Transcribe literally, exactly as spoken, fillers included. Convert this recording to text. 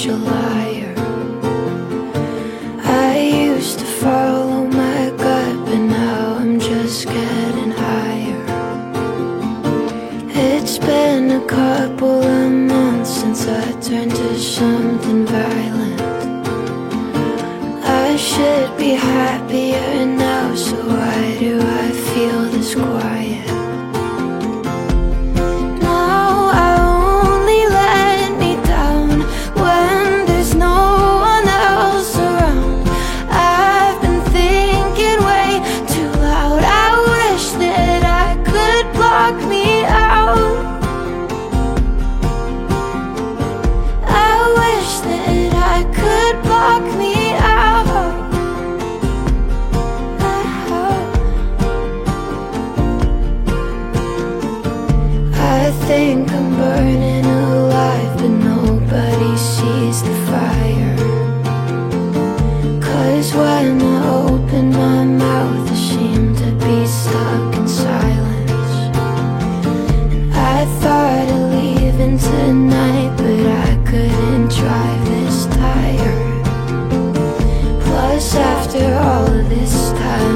such a liar. I used to follow my gut, but now I'm just getting higher. It's been a couple of months since I turned to something violent. I should be happier now, so why do I feel this quiet? I think I'm burning alive, but nobody sees the fire. 'Cause when I open my mouth, I seem to be stuck in silence. And I thought of leaving tonight, but I couldn't drive this tired. Plus after all of this time,